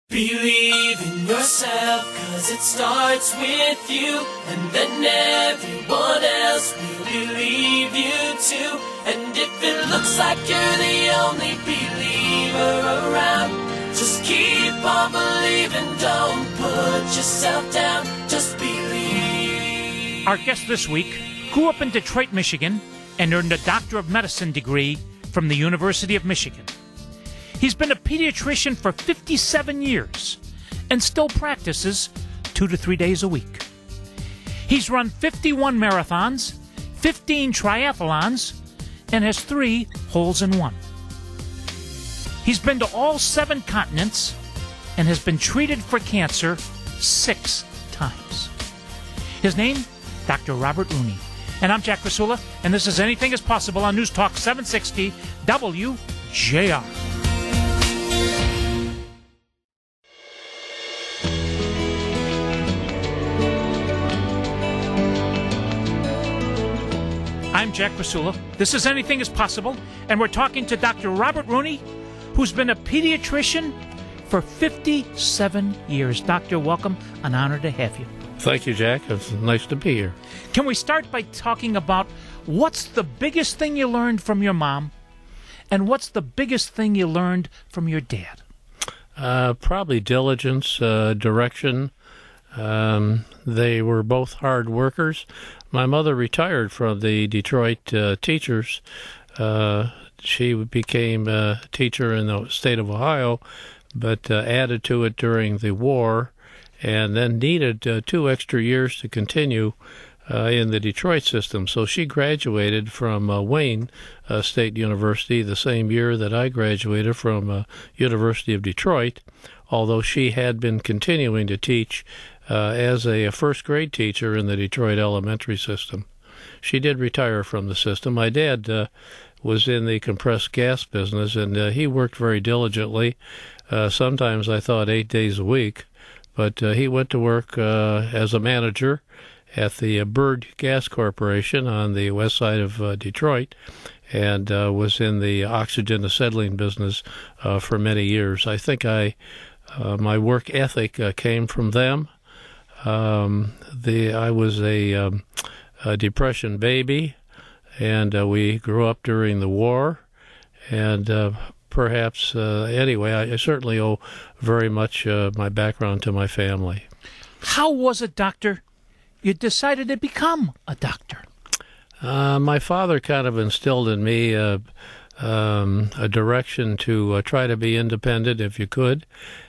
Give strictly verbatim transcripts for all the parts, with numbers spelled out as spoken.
Believe in yourself, cause it starts with you, and then everyone else will believe you too. And if it looks like you're the only believer around, just keep on believing, don't put yourself down, just believe. Our guest this week grew up in Detroit, Michigan, and earned a Doctor of Medicine degree from the University of Michigan. He's been a pediatrician for fifty-seven years and still practices two to three days a week. He's run fifty-one marathons, fifteen triathlons, and has three holes in one. He's been to all seven continents and has been treated for cancer six times. His name, Doctor Robert Rooney. And I'm Jack Krasula, and this is Anything is Possible on News Talk seven sixty W J R. I'm Jack Krasula. This is Anything is Possible, and we're talking to Doctor Robert Rooney, who's been a pediatrician for fifty-seven years. Doctor, welcome. An honor to have you. Thank you, Jack. It's nice to be here. Can we start by talking about what's the biggest thing you learned from your mom, and what's the biggest thing you learned from your dad? Uh, probably diligence, uh, direction. Um, they were both hard workers. My mother retired from the Detroit uh, teachers. Uh, she became a teacher in the state of Ohio, but uh, added to it during the war, and then needed uh, two extra years to continue uh, in the Detroit system. So she graduated from uh, Wayne uh, State University the same year that I graduated from uh, University of Detroit, although she had been continuing to teach uh, as a, a first-grade teacher in the Detroit elementary system. She did retire from the system. My dad uh, was in the compressed gas business, and uh, he worked very diligently. Uh, sometimes I thought eight days a week. But uh, he went to work uh, as a manager at the uh, Bird Gas Corporation on the west side of uh, Detroit, and uh, was in the oxygen acetylene business uh, for many years. I think I, uh, my work ethic uh, came from them. Um, the I was a, um, a Depression baby, and uh, we grew up during the war, and uh, Perhaps, uh, anyway, I, I certainly owe very much uh, my background to my family. How was it, Doctor, you decided to become a doctor? Uh, my father kind of instilled in me uh, um, a direction to uh, try to be independent if you could.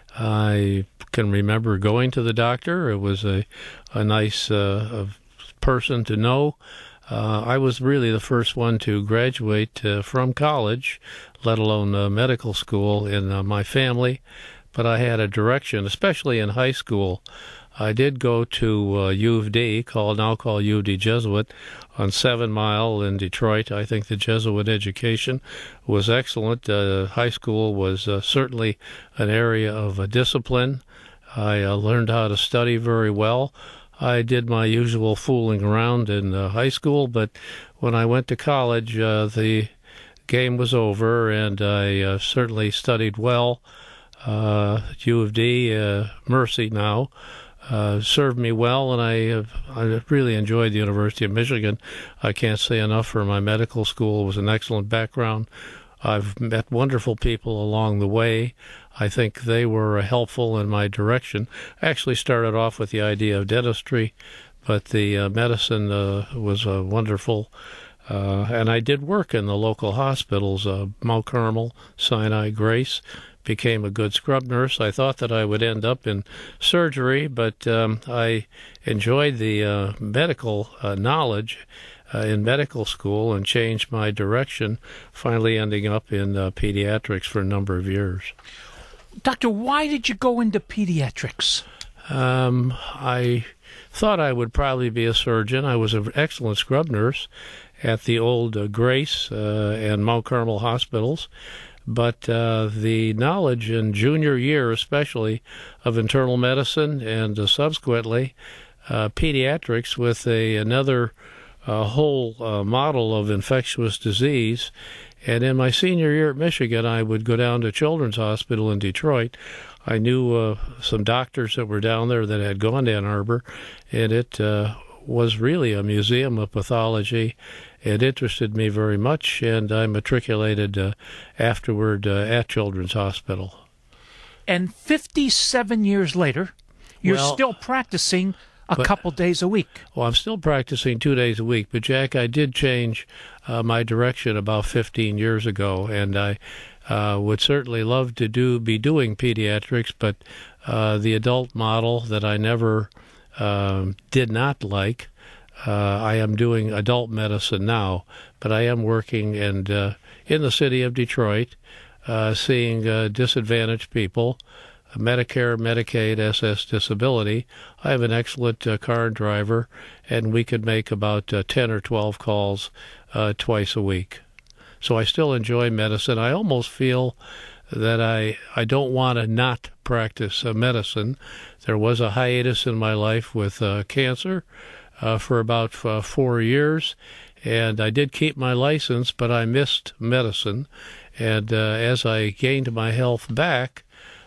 I can remember going to the doctor. It was a, a nice uh, person to know. Uh, I was really the first one to graduate uh, from college, let alone uh, medical school in uh, my family, but I had a direction, especially in high school. I did go to uh, U of D, called now called U of D Jesuit, on Seven Mile in Detroit. I think the Jesuit education was excellent. Uh, high school was uh, certainly an area of uh, discipline. I uh, learned how to study very well. I did my usual fooling around in uh, high school, but when I went to college, uh, the game was over, and I uh, certainly studied well. Uh, U of D, uh, Mercy now, uh, served me well, and I, uh, I really enjoyed the University of Michigan. I can't say enough for my medical school. It was an excellent background. I've met wonderful people along the way. I think they were helpful in my direction. I actually started off with the idea of dentistry, but the uh, medicine uh, was uh, wonderful. Uh, and I did work in the local hospitals, uh, Mount Carmel, Sinai, Grace, became a good scrub nurse. I thought that I would end up in surgery, but um, I enjoyed the uh, medical uh, knowledge Uh, in medical school and changed my direction, finally ending up in uh, pediatrics for a number of years. Doctor, why did you go into pediatrics? Um, I thought I would probably be a surgeon. I was an excellent scrub nurse at the old uh, Grace uh, and Mount Carmel hospitals, but uh, the knowledge in junior year, especially of internal medicine and uh, subsequently uh, pediatrics with a another a whole uh, model of infectious disease And in my senior year at Michigan, I would go down to Children's Hospital in Detroit. I knew uh, some doctors that were down there that had gone to Ann Arbor, and it uh, was really a museum of pathology. It interested me very much, and I matriculated uh, afterward uh, at Children's Hospital. And fifty-seven years later, you're Well, still practicing a but- couple days a week. Well, I'm still practicing two days a week, but Jack, I did change uh, my direction about fifteen years ago, and I uh, would certainly love to do be doing pediatrics, but uh, the adult model that I never um, did not like. Uh, I am doing adult medicine now, but I am working and uh, in the city of Detroit, uh, seeing uh, disadvantaged people, Medicare, Medicaid, S S disability. I have an excellent uh, car driver, and we could make about uh, ten or twelve calls uh, twice a week. So I still enjoy medicine. I almost feel that I, I don't want to not practice uh, medicine. There was a hiatus in my life with uh, cancer. Uh, for about uh, four years, and I did keep my license, but I missed medicine. And uh, as I gained my health back,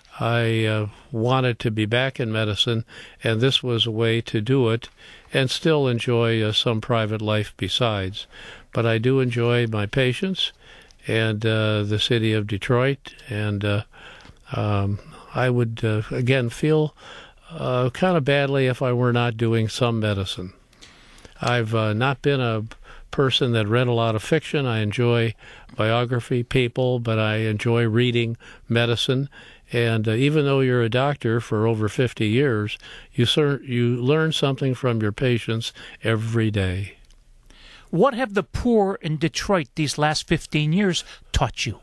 I uh, wanted to be back in medicine, and this was a way to do it and still enjoy uh, some private life besides. But I do enjoy my patients and uh, the city of Detroit, and uh, um, I would, uh, again, feel uh, kind of badly if I were not doing some medicine. I've uh, not been a person that read a lot of fiction. I enjoy biography, people, but I enjoy reading medicine. And uh, even though you're a doctor for over fifty years, you cer- you learn something from your patients every day. What have the poor in Detroit these last fifteen years taught you?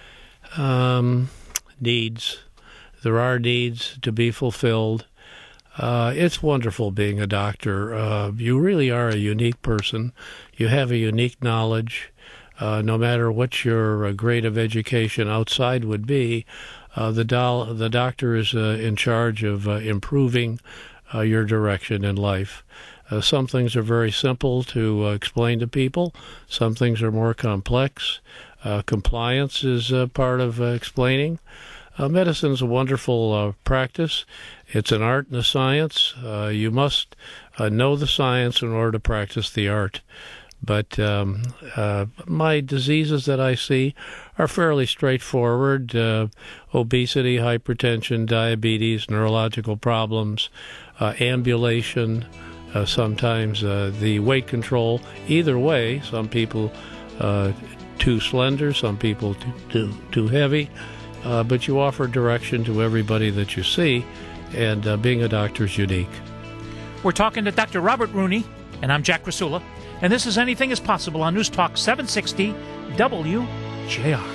Um, needs. There are needs to be fulfilled. Uh, it's wonderful being a doctor. Uh, you really are a unique person. You have a unique knowledge. Uh, no matter what your uh, grade of education outside would be, uh, the, do- the doctor is uh, in charge of uh, improving uh, your direction in life. Uh, some things are very simple to uh, explain to people. Some things are more complex. Uh, compliance is uh, part of uh, explaining. Uh, medicine is a wonderful uh, practice. It's an art and a science. Uh, you must uh, know the science in order to practice the art. But um, uh, my diseases that I see are fairly straightforward. Uh, obesity, hypertension, diabetes, neurological problems, uh, ambulation, uh, sometimes uh, the weight control. Either way, some people uh, too slender, some people too, too, too heavy. Uh, but you offer direction to everybody that you see, and uh, being a doctor is unique. We're talking to Doctor Robert Rooney, and I'm Jack Krasula, and this is Anything is Possible on News Talk seven sixty W J R.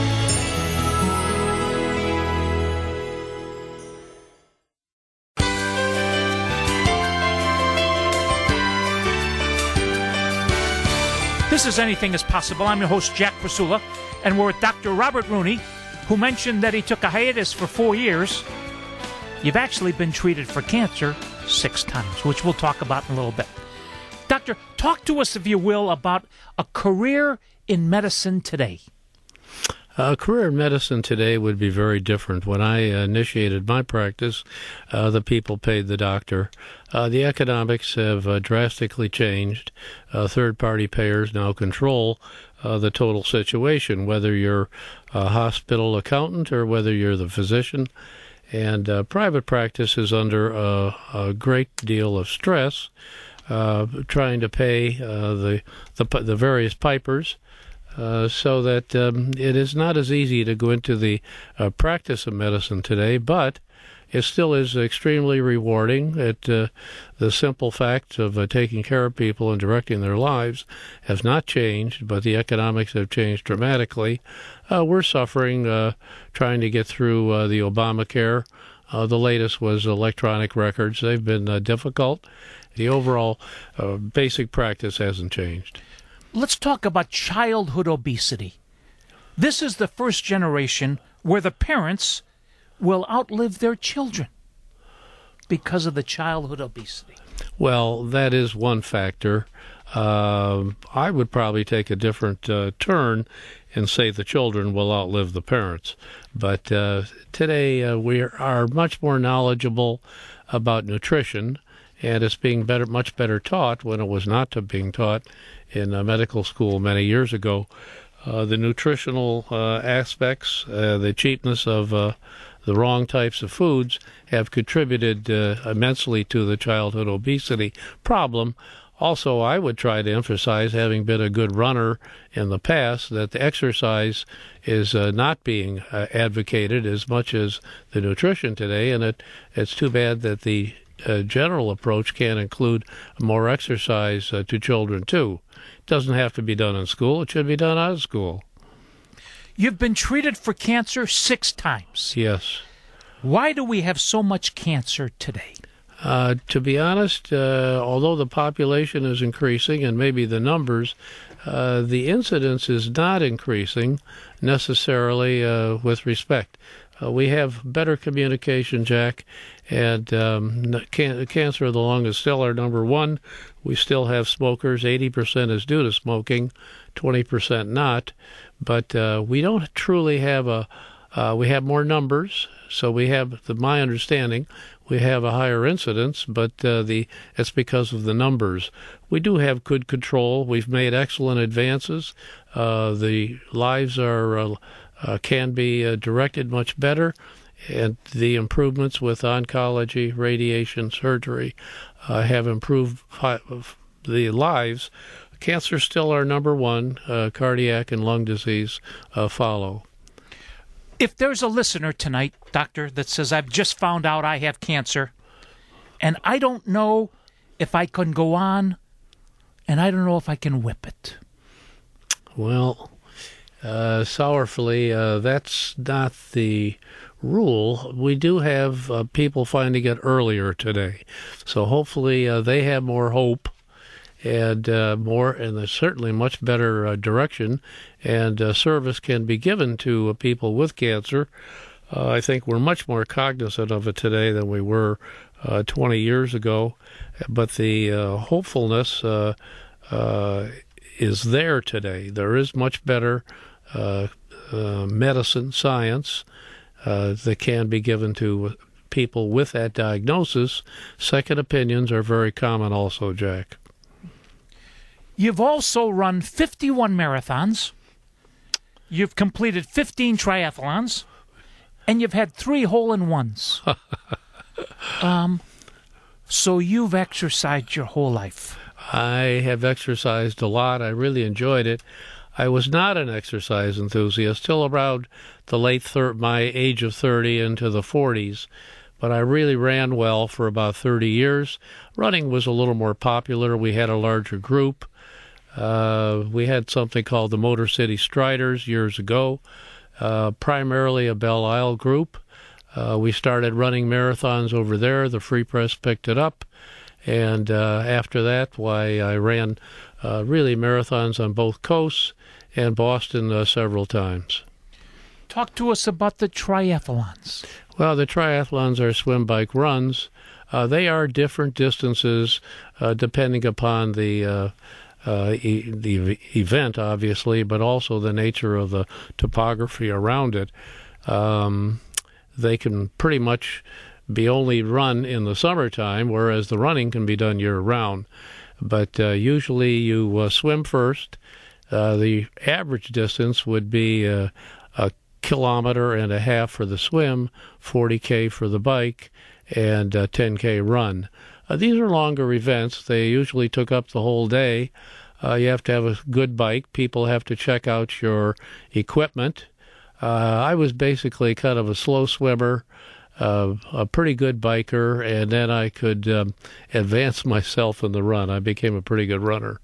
This is Anything is Possible. I'm your host, Jack Krasula, and we're with Doctor Robert Rooney, who mentioned that he took a hiatus for four years. You've actually been treated for cancer six times, which we'll talk about in a little bit. Doctor, talk to us, if you will, about a career in medicine today. A career in medicine today would be very different. When I initiated my practice, uh, the people paid the doctor. Uh, the economics have uh, drastically changed. Uh, third-party payers now control uh, the total situation, whether you're a hospital accountant or whether you're the physician. And uh, private practice is under a, a great deal of stress, uh, trying to pay uh, the, the the various pipers. Uh, so that um, it is not as easy to go into the uh, practice of medicine today, but it still is extremely rewarding. It, uh, the simple fact of uh, taking care of people and directing their lives has not changed, but the economics have changed dramatically. Uh, we're suffering uh, trying to get through uh, the Obamacare. Uh, the latest was electronic records. They've been uh, difficult. The overall uh, basic practice hasn't changed. Let's talk about childhood obesity. This is the first generation where the parents will outlive their children because of the childhood obesity. Well, that is one factor. Uh, I would probably take a different uh, turn and say the children will outlive the parents. But uh, today uh, we are much more knowledgeable about nutrition, and it's being better, much better taught when it was not to being taught in uh, medical school many years ago. Uh, the nutritional uh, aspects, uh, the cheapness of uh, the wrong types of foods have contributed uh, immensely to the childhood obesity problem. Also, I would try to emphasize, having been a good runner in the past, that the exercise is uh, not being uh, advocated as much as the nutrition today, and it, it's too bad that the uh, general approach can't include more exercise uh, to children, too. It doesn't have to be done in school. It should be done out of school. You've been treated for cancer six times. Yes. Why do we have so much cancer today? Uh, to be honest, uh, although the population is increasing and maybe the numbers, uh, the incidence is not increasing necessarily uh, with respect. Uh, we have better communication, Jack, and um, can- cancer of the lung is still our number one. We still have smokers. eighty percent is due to smoking, twenty percent not. But uh, we don't truly have a, uh, we have more numbers, so we have, the, my understanding, we have a higher incidence, but uh, the it's because of the numbers. We do have good control. We've made excellent advances. Uh, the lives are uh, uh, can be uh, directed much better, and the improvements with oncology, radiation, surgery uh, have improved the lives. Cancer still our number one. Uh, cardiac and lung disease uh, follow. If there's a listener tonight, doctor, that says, I've just found out I have cancer, and I don't know if I can go on, and I don't know if I can whip it. Well, uh, sorrowfully, uh, that's not the rule. We do have uh, people finding it earlier today. So hopefully uh, they have more hope and uh, more, and there's certainly much better uh, direction, and uh, service can be given to uh, people with cancer. Uh, I think we're much more cognizant of it today than we were uh, twenty years ago, but the uh, hopefulness uh, uh, is there today. There is much better uh, uh, medicine, science uh, that can be given to people with that diagnosis. Second opinions are very common also, Jack. You've also run fifty-one marathons, you've completed fifteen triathlons, and you've had three hole-in-ones. um, so you've exercised your whole life. I have exercised a lot. I really enjoyed it. I was not an exercise enthusiast till around the late thir- my age of thirty into the forties. But I really ran well for about thirty years. Running was a little more popular. We had a larger group. Uh, we had something called the Motor City Striders years ago, uh, primarily a Belle Isle group. Uh, we started running marathons over there. The Free Press picked it up. And uh, after that, why, I ran uh, really marathons on both coasts and Boston uh, several times. Talk to us about the triathlons. Well, the triathlons are swim, bike, runs. Uh, they are different distances uh, depending upon the uh, uh, e- the event, obviously, but also the nature of the topography around it. Um, they can pretty much be only run in the summertime, whereas the running can be done year-round. But uh, usually you uh, swim first. Uh, the average distance would be uh, a kilometer and a half for the swim, forty K for the bike, and a ten K run. Uh, these are longer events. They usually took up the whole day. Uh, you have to have a good bike. People have to check out your equipment. Uh, I was basically kind of a slow swimmer, uh, a pretty good biker, and then I could um, advance myself in the run. I became a pretty good runner.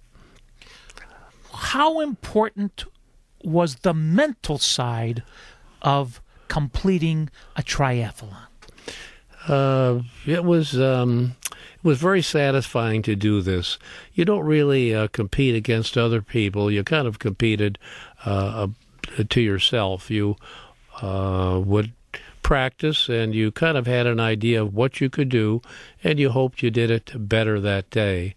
How important was the mental side of completing a triathlon? Uh, it was um, it was very satisfying to do this. You don't really uh, compete against other people. You kind of competed uh, uh, to yourself. You uh, would practice, and you kind of had an idea of what you could do, and you hoped you did it better that day.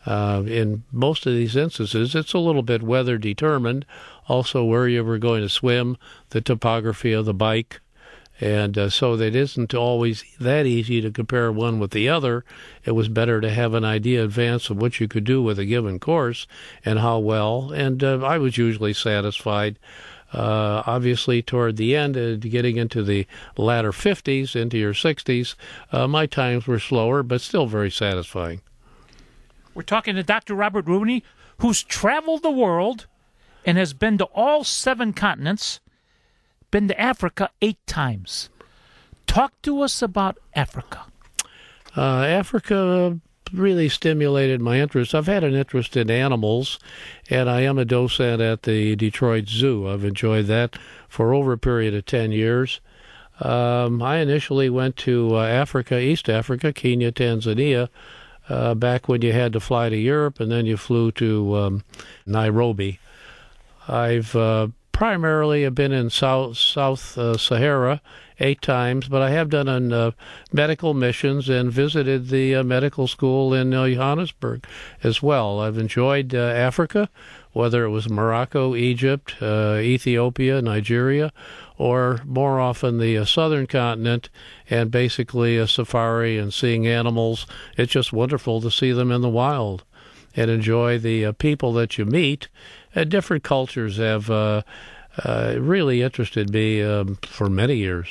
Uh, in most of these instances, it's a little bit weather determined, also where you were going to swim, the topography of the bike, and uh, so it isn't always that easy to compare one with the other. It was better to have an idea in advance of what you could do with a given course and how well, and uh, I was usually satisfied. Uh, obviously, toward the end, uh, getting into the latter fifties, into your sixties, uh, my times were slower, but still very satisfying. We're talking to Doctor Robert Rooney, who's traveled the world and has been to all seven continents, been to Africa eight times. Talk to us about Africa. Uh, Africa really stimulated my interest. I've had an interest in animals, and I am a docent at the Detroit Zoo. I've enjoyed that for over a period of ten years. Um, I initially went to uh, Africa, East Africa, Kenya, Tanzania, uh, back when you had to fly to Europe, and then you flew to um, Nairobi. I've uh, primarily been in South, South uh, Sahara eight times, but I have done on uh, medical missions and visited the uh, medical school in uh, Johannesburg as well. I've enjoyed uh, Africa, whether it was Morocco, Egypt, uh, Ethiopia, Nigeria, or more often the uh, southern continent, and basically a safari and seeing animals. It's just wonderful to see them in the wild and enjoy the uh, people that you meet. Uh, different cultures have uh, uh, really interested me um, for many years.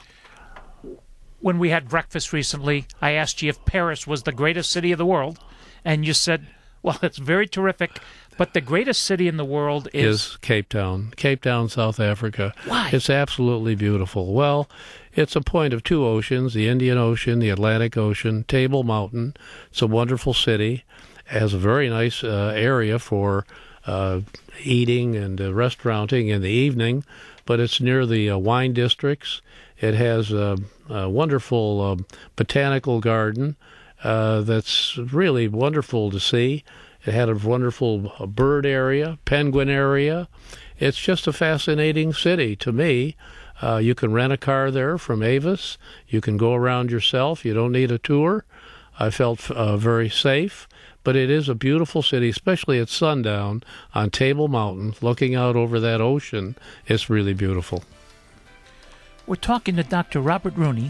When we had breakfast recently, I asked you if Paris was the greatest city of the world, and you said, well, it's very terrific, but the greatest city in the world is... is Cape Town. Cape Town, South Africa. Why? It's absolutely beautiful. Well, it's a point of two oceans, the Indian Ocean, the Atlantic Ocean, Table Mountain. It's a wonderful city. It has a very nice uh, area for uh, eating and uh, restauranting in the evening, but it's near the uh, wine districts. It has a, a wonderful uh, botanical garden uh, that's really wonderful to see. It had a wonderful bird area, penguin area. It's just a fascinating city to me. Uh, you can rent a car there from Avis. You can go around yourself. You don't need a tour. I felt uh, very safe. But it is a beautiful city, especially at sundown on Table Mountain, looking out over that ocean. It's really beautiful. We're talking to Doctor Robert Rooney,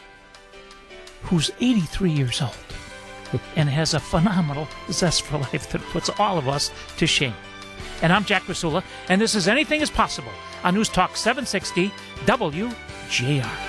who's eighty-three years old and has a phenomenal zest for life that puts all of us to shame. And I'm Jack Rasula, and this is Anything is Possible on News Talk seven sixty W J R.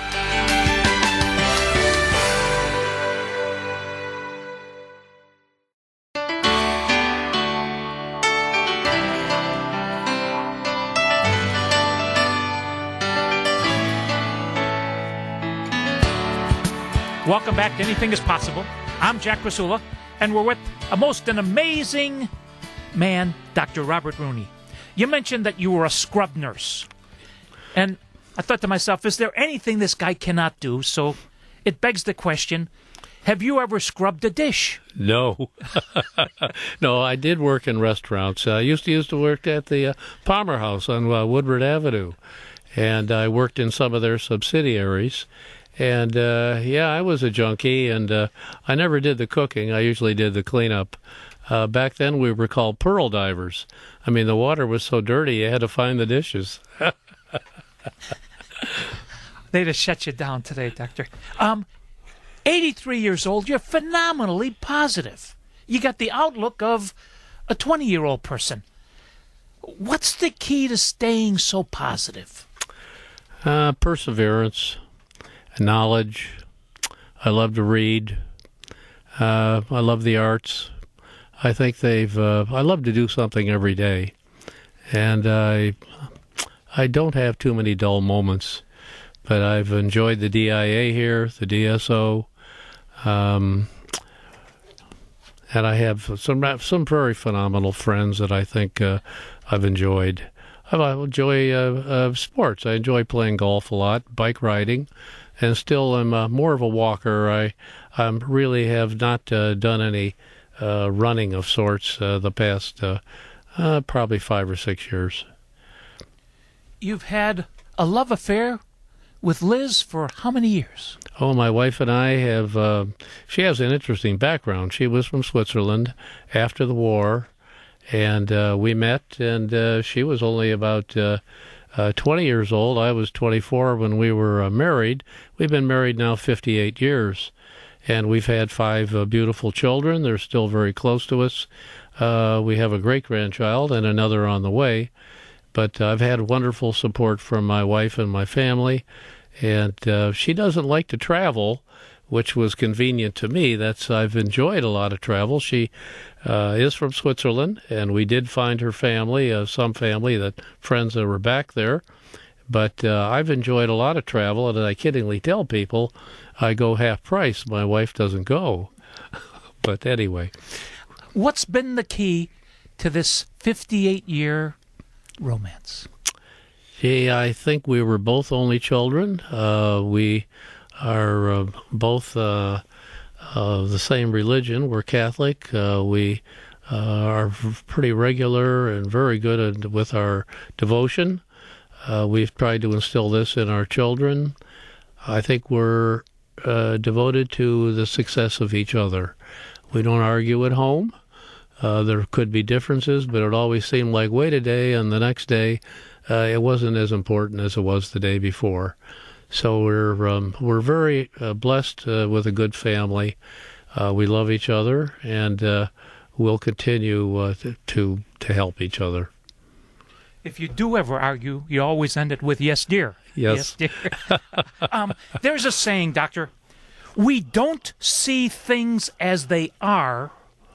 Welcome back to Anything is Possible. I'm Jack Rasula, and we're with a most an amazing man, Doctor Robert Rooney. You mentioned that you were a scrub nurse. And I thought to myself, is there anything this guy cannot do? So it begs the question, have you ever scrubbed a dish? No. No, I did work in restaurants. I used to used to work at the uh, Palmer House on uh, Woodward Avenue, and I worked in some of their subsidiaries. And, uh, yeah, I was a junkie, and uh, I never did the cooking. I usually did the cleanup. Uh, back then, we were called pearl divers. I mean, the water was so dirty, you had to find the dishes. They'd have shut you down today, Doctor. Um, eighty-three years old, you're phenomenally positive. You got the outlook of a twenty-year-old person. What's the key to staying so positive? Uh, perseverance. Knowledge. I love to read. Uh, I love the arts. I think they've. Uh, I love to do something every day, and I. I don't have too many dull moments, but I've enjoyed the D I A here, the D S O, um, and I have some some very phenomenal friends that I think uh, I've enjoyed. I enjoy uh, uh, sports. I enjoy playing golf a lot, bike riding. And still am uh, more of a walker. I um, really have not uh, done any uh, running of sorts uh, the past uh, uh, probably five or six years. You've had a love affair with Liz for how many years? Oh, my wife and I have, uh, she has an interesting background. She was from Switzerland after the war, and uh, we met, and uh, she was only about uh, uh, twenty years old. I was twenty-four when we were uh, married. We've been married now fifty-eight years, and we've had five uh, beautiful children. They're still very close to us. Uh, we have a great-grandchild and another on the way. But I've had wonderful support from my wife and my family, and uh, she doesn't like to travel, which was convenient to me. That's I've enjoyed a lot of travel. She uh, is from Switzerland, and we did find her family, uh, some family, that friends that were back there. But uh, I've enjoyed a lot of travel, and I kiddingly tell people I go half price. My wife doesn't go. But anyway. What's been the key to this fifty-eight-year romance? Gee, I think we were both only children. Uh, we are uh, both uh, of the same religion. We're Catholic. Uh, we uh, are pretty regular and very good at, with our devotion. Uh, we've tried to instill this in our children. I think we're uh, devoted to the success of each other. We don't argue at home. Uh, there could be differences, but it always seemed like wait a day, and the next day uh, it wasn't as important as it was the day before. So we're um, we're very uh, blessed uh, with a good family. Uh, we love each other, and uh, we'll continue uh, to to help each other. If you do ever argue, you always end it with yes, dear. Yes, yes dear. um, there's a saying, Doctor. We don't see things as they are.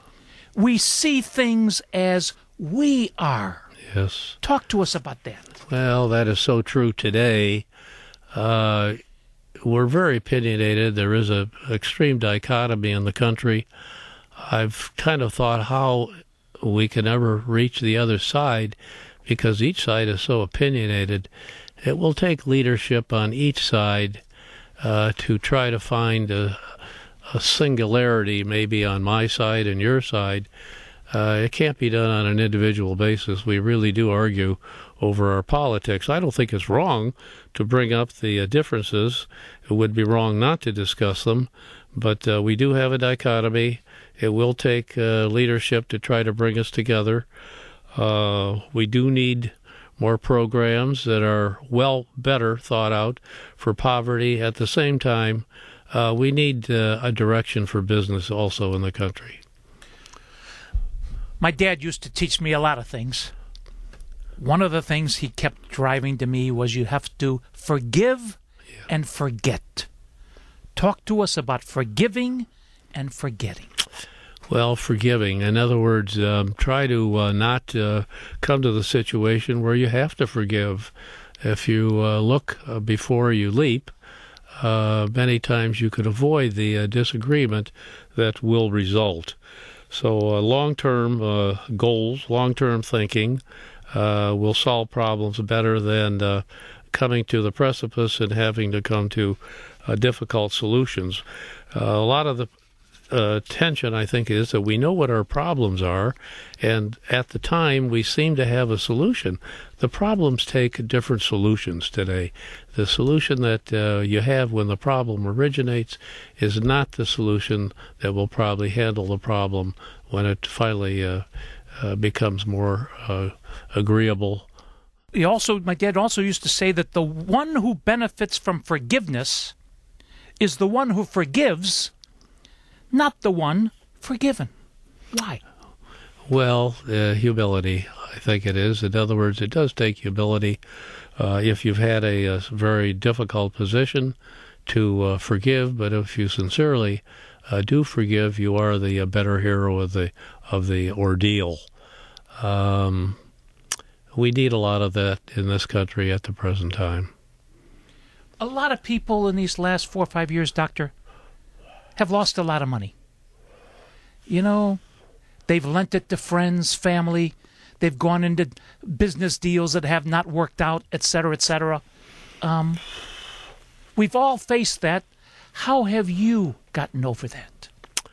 We see things as we are. Yes. Talk to us about that. Well, that is so true today. Uh, we're very opinionated. There is a extreme dichotomy in the country. I've kind of thought how we can ever reach the other side because each side is so opinionated. It will take leadership on each side uh, to try to find a a singularity maybe on my side and your side. Uh, it can't be done on an individual basis. We really do argue over our politics. I don't think it's wrong to bring up the uh, differences. It would be wrong not to discuss them, but uh, we do have a dichotomy. It will take uh, leadership to try to bring us together. Uh, we do need more programs that are well better thought out for poverty. At the same time, Uh, we need uh, a direction for business also in the country. My dad used to teach me a lot of things. One of the things he kept driving to me was you have to forgive yeah. and forget. Talk to us about forgiving and forgetting. Well, forgiving. In other words, um, try to uh, not uh, come to the situation where you have to forgive. If you uh, look uh, before you leap, Uh, many times you could avoid the uh, disagreement that will result. So uh, long-term uh, goals, long-term thinking uh, will solve problems better than uh, coming to the precipice and having to come to uh, difficult solutions. Uh, a lot of the uh, tension, I think, is that we know what our problems are, and at the time we seem to have a solution. The problems take different solutions today. The solution that uh, you have when the problem originates is not the solution that will probably handle the problem when it finally uh, uh, becomes more uh, agreeable. He also, my dad also used to say that the one who benefits from forgiveness is the one who forgives, not the one forgiven. Why? Well, uh, humility, I think it is. In other words, it does take humility. Uh, if you've had a, a very difficult position to uh, forgive, but if you sincerely uh, do forgive, you are the uh, better hero of the of the ordeal. Um, we need a lot of that in this country at the present time. A lot of people in these last four or five years, Doctor, have lost a lot of money. You know, they've lent it to friends, family. They've gone into business deals that have not worked out, et cetera, et cetera. Um, we've all faced that. How have you gotten over that?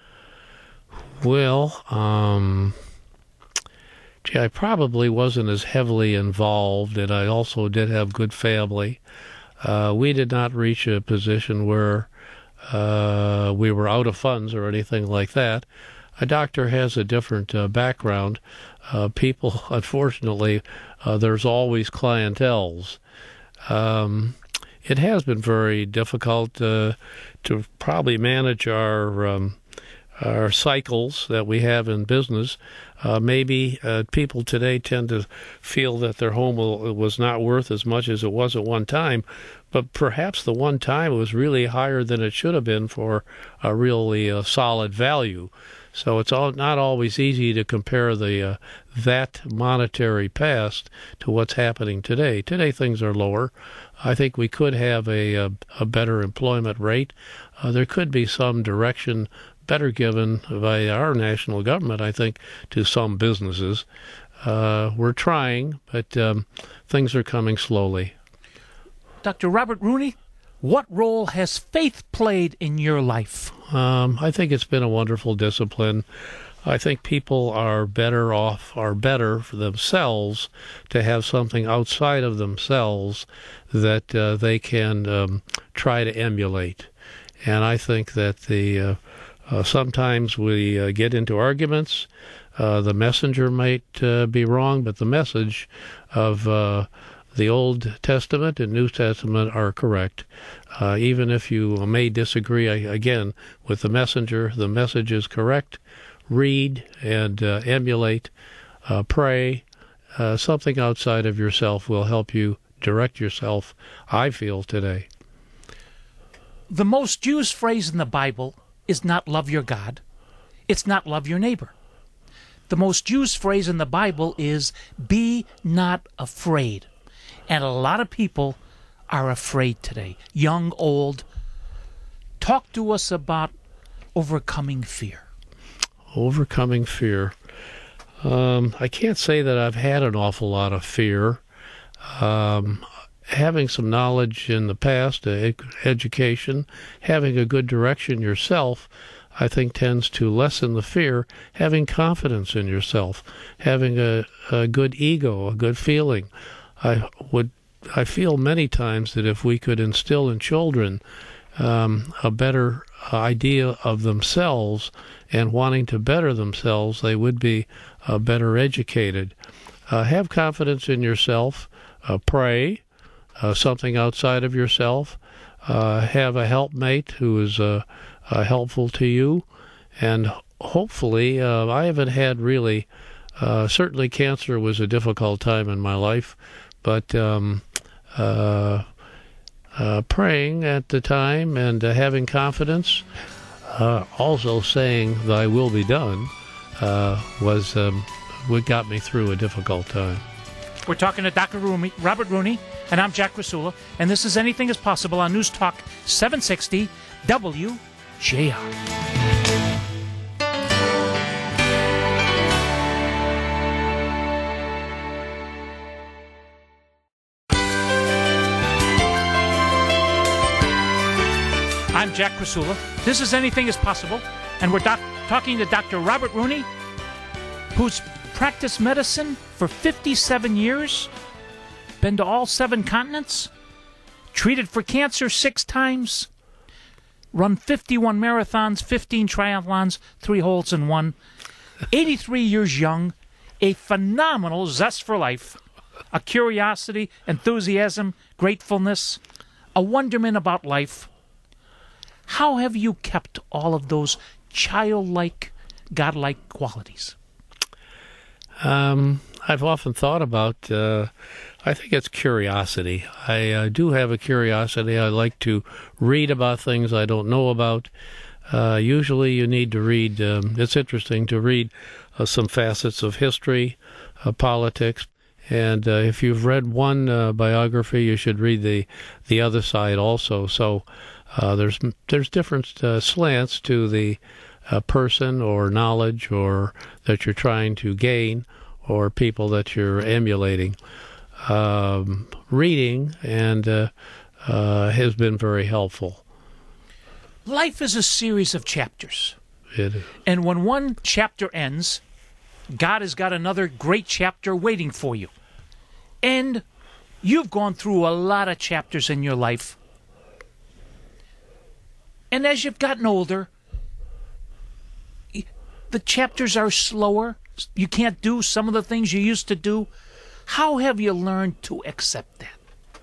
Well, um, gee, I probably wasn't as heavily involved, and I also did have good family. Uh, we did not reach a position where uh, we were out of funds or anything like that. A doctor has a different uh, background. Uh, people, unfortunately, uh, there's always clienteles. Um, it has been very difficult uh, to probably manage our um, our cycles that we have in business. Uh, maybe uh, people today tend to feel that their home will, was not worth as much as it was at one time, but perhaps the one time was really higher than it should have been for a really uh, solid value. So it's all, not always easy to compare the uh, that monetary past to what's happening today. Today things are lower. I think we could have a, a, a better employment rate. Uh, there could be some direction better given by our national government, I think, to some businesses. Uh, we're trying, but um, things are coming slowly. Doctor Robert Rooney, what role has faith played in your life? Um, I think it's been a wonderful discipline. I think people are better off, are better for themselves to have something outside of themselves that uh, they can um, try to emulate. And I think that the uh, uh, sometimes we uh, get into arguments. Uh, the messenger might uh, be wrong, but the message of uh, the Old Testament and New Testament are correct. Uh, even if you may disagree, again, with the messenger, the message is correct. Read and uh, emulate, uh, pray. Uh, something outside of yourself will help you direct yourself, I feel, today. The most used phrase in the Bible is not love your God. It's not love your neighbor. The most used phrase in the Bible is be not afraid. And a lot of people are afraid today, young, old. Talk to us about overcoming fear. Overcoming fear. Um, I can't say that I've had an awful lot of fear. Um, having some knowledge in the past, uh, ed- education, having a good direction yourself, I think tends to lessen the fear. Having confidence in yourself, having a, a good ego, a good feeling. I would, I feel many times that if we could instill in children um, a better idea of themselves and wanting to better themselves, they would be uh, better educated. Uh, have confidence in yourself. Uh, pray. Uh, something outside of yourself. Uh, have a helpmate who is uh, uh, helpful to you. And hopefully, uh, I haven't had really, uh, certainly cancer was a difficult time in my life, but um, uh, uh, praying at the time and uh, having confidence, uh, also saying thy will be done, uh, was um, what got me through a difficult time. We're talking to Doctor Rooney, Robert Rooney, and I'm Jack Rasula, and this is Anything is Possible on News Talk seven sixty W J R. I'm Jack Rasula. This is Anything is Possible, and we're doc- talking to Doctor Robert Rooney, who's practiced medicine for fifty-seven years, been to all seven continents, treated for cancer six times, run fifty-one marathons, fifteen triathlons, three holes in one, eighty-three years young, a phenomenal zest for life, a curiosity, enthusiasm, gratefulness, a wonderment about life. How have you kept all of those childlike, godlike qualities? Um, I've often thought about, uh, I think it's curiosity. I uh, do have a curiosity. I like to read about things I don't know about. Uh, usually you need to read, um, it's interesting to read uh, some facets of history, uh, politics, and uh, if you've read one uh, biography, you should read the, the other side also. So uh, there's there's different uh, slants to the uh, person or knowledge or that you're trying to gain or people that you're emulating. Um, reading and uh, uh, has been very helpful. Life is a series of chapters. It is. And when one chapter ends, God has got another great chapter waiting for you. And You've gone through a lot of chapters in your life. And as you've gotten older, the chapters are slower. You can't do some of the things you used to do. How have you learned to accept that?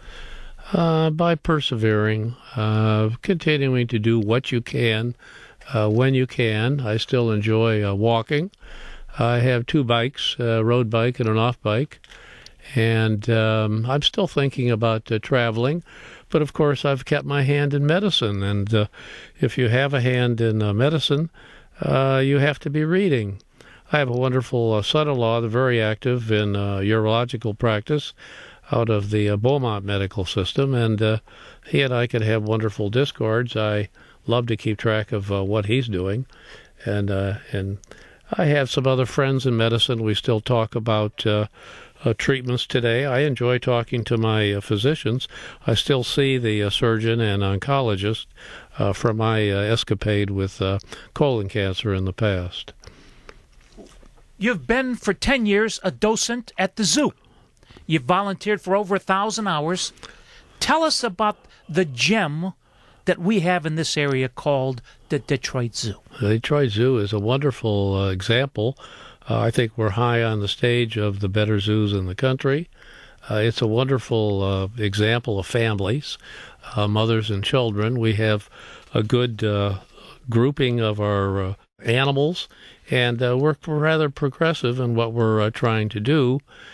Uh, by persevering, uh, continuing to do what you can uh, when you can. I still enjoy uh, walking. I have two bikes, a road bike and an off bike, and um, I'm still thinking about uh, traveling. But of course, I've kept my hand in medicine, and uh, if you have a hand in uh, medicine, uh, you have to be reading. I have a wonderful uh, son-in-law, that's very active in uh, urological practice out of the uh, Beaumont Medical System, and uh, he and I could have wonderful discords. I love to keep track of uh, what he's doing, and uh, and I have some other friends in medicine. We still talk about uh, uh, treatments today. I enjoy talking to my uh, physicians. I still see the uh, surgeon and oncologist uh, from my uh, escapade with uh, colon cancer in the past. You've been for ten years a docent at the zoo. You've volunteered for over a thousand hours. Tell us about the gem that we have in this area called the Detroit Zoo. The Detroit Zoo is a wonderful uh, example. Uh, I think we're high on the stage of the better zoos in the country. Uh, it's a wonderful uh, example of families, uh, mothers and children. We have a good uh, grouping of our uh, animals, and uh, we're rather progressive in what we're uh, trying to do.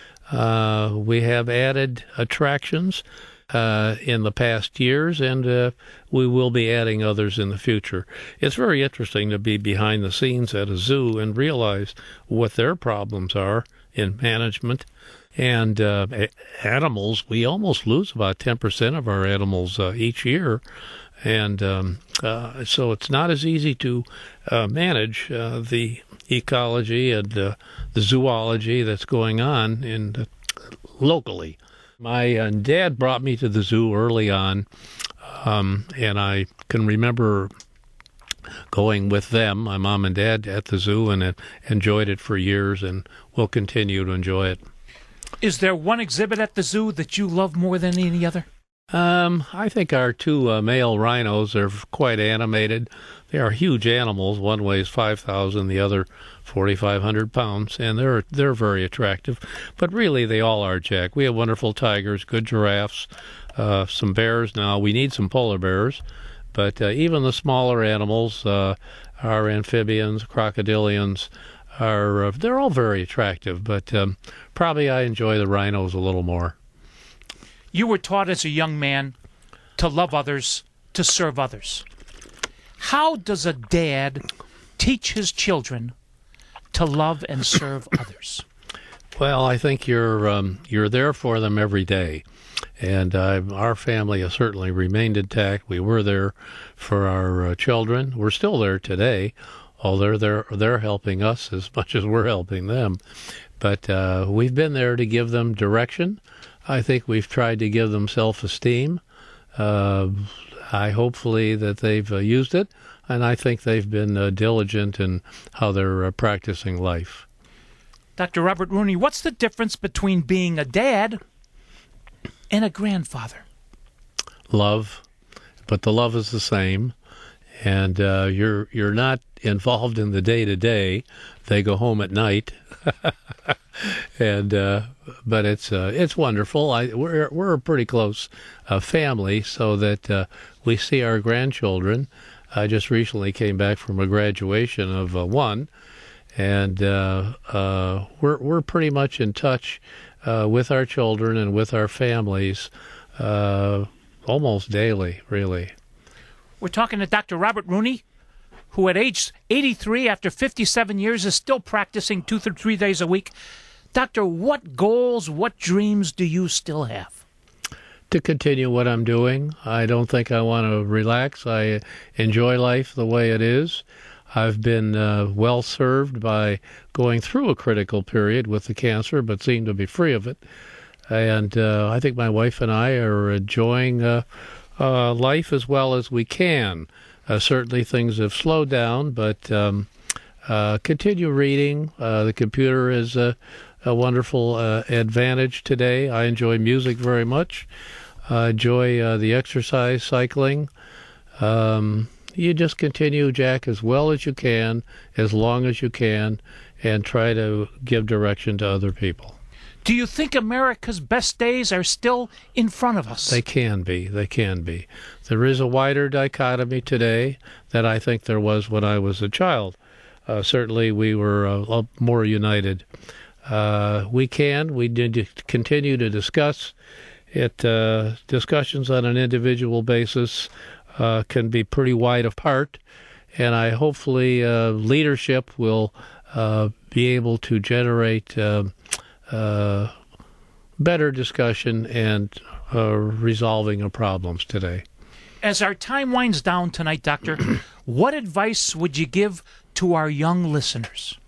Uh, we have added attractions uh, in the past years, and uh, we will be adding others in the future. It's very interesting to be behind the scenes at a zoo and realize what their problems are in management. And uh, animals, we almost lose about ten percent of our animals uh, each year. And um, uh, so it's not as easy to uh, manage uh, the ecology and uh, the zoology that's going on in the, locally. My uh, dad brought me to the zoo early on, um, and I can remember going with them, my mom and dad, at the zoo, and uh, enjoyed it for years, and will continue to enjoy it. Is there one exhibit at the zoo that you love more than any other? Um, I think our two uh, male rhinos are quite animated. They are huge animals. One weighs five thousand, the other forty-five hundred pounds, and they're they're very attractive. But really, they all are, Jack. We have wonderful tigers, good giraffes, uh, some bears now. We need some polar bears. But uh, even the smaller animals, uh, our amphibians, crocodilians, are uh, they're all very attractive. But um, probably I enjoy the rhinos a little more. You were taught as a young man to love others, to serve others. How does a dad teach his children to love and serve others? Well, I think you're um, you're there for them every day, and uh, our family has certainly remained intact. We were there for our uh, children. We're still there today, although they're they're helping us as much as we're helping them. But uh, we've been there to give them direction. I think we've tried to give them self-esteem. Uh, I hopefully that they've uh, used it, and I think they've been uh, diligent in how they're uh, practicing life. Doctor Robert Rooney, what's the difference between being a dad and a grandfather? Love, but the love is the same, and uh, you're you're not involved in the day-to-day. They go home at night. And uh, but it's uh, it's wonderful. I, we're we're a pretty close uh, family, so that uh, we see our grandchildren. I just recently came back from a graduation of uh, one, and uh, uh, we're we're pretty much in touch uh, with our children and with our families uh, almost daily, really. We're talking to Doctor Robert Rooney, who at age eighty-three, after fifty-seven years, is still practicing two to three days a week. Doctor, what goals, what dreams do you still have? To continue what I'm doing. I don't think I want to relax. I enjoy life the way it is. I've been uh, well served by going through a critical period with the cancer, but seem to be free of it. And uh, I think my wife and I are enjoying uh, uh, life as well as we can. Uh, certainly things have slowed down, but um, uh, continue reading. Uh, the computer is uh, a wonderful uh, advantage today. I enjoy music very much. I enjoy uh, the exercise, cycling. Um, you just continue, Jack, as well as you can, as long as you can, and try to give direction to other people. Do you think America's best days are still in front of us? They can be. They can be. There is a wider dichotomy today than I think there was when I was a child. Uh, certainly we were uh, more united. Uh, we can. We need to continue to discuss it. Uh, discussions on an individual basis uh, can be pretty wide apart, and I hopefully uh, leadership will uh, be able to generate uh, uh, better discussion and uh, resolving of problems today. As our time winds down tonight, Doctor, what advice would you give to our young listeners?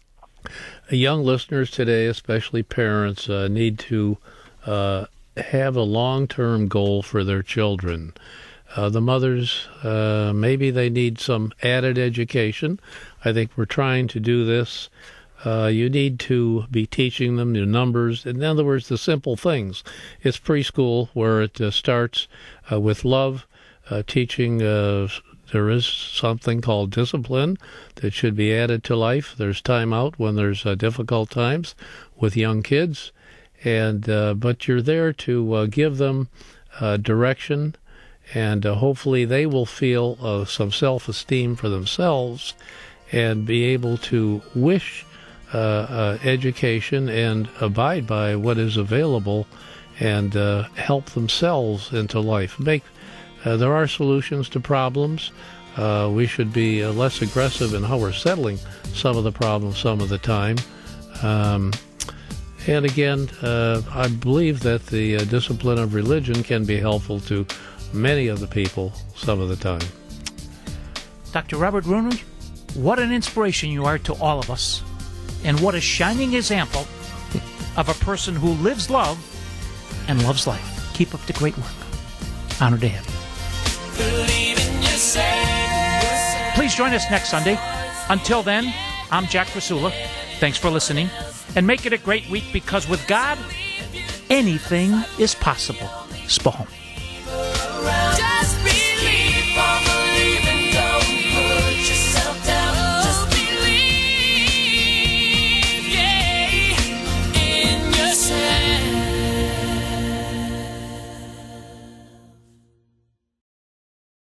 Young listeners today, especially parents, uh, need to uh, have a long-term goal for their children. Uh, the mothers, uh, maybe they need some added education. I think we're trying to do this. Uh, you need to be teaching them the numbers. In other words, the simple things. It's preschool where it uh, starts uh, with love, uh, teaching. Uh, there is something called discipline that should be added to life. There's time out when there's uh, difficult times with young kids, and uh, but you're there to uh, give them uh, direction, and uh, hopefully they will feel uh, some self-esteem for themselves and be able to wish uh, uh, education and abide by what is available and uh, help themselves into life. Make uh, there are solutions to problems. Uh, we should be uh, less aggressive in how we're settling some of the problems some of the time. Um, and again, uh, I believe that the uh, discipline of religion can be helpful to many of the people some of the time. Doctor Robert Rooney, what an inspiration you are to all of us, and what a shining example of a person who lives love and loves life. Keep up the great work. Honored to have you. Believe in yourself. Please join us next Sunday. Until then, I'm Jack Rasula. Thanks for listening, and make it a great week, because with God, anything is possible. Spahom.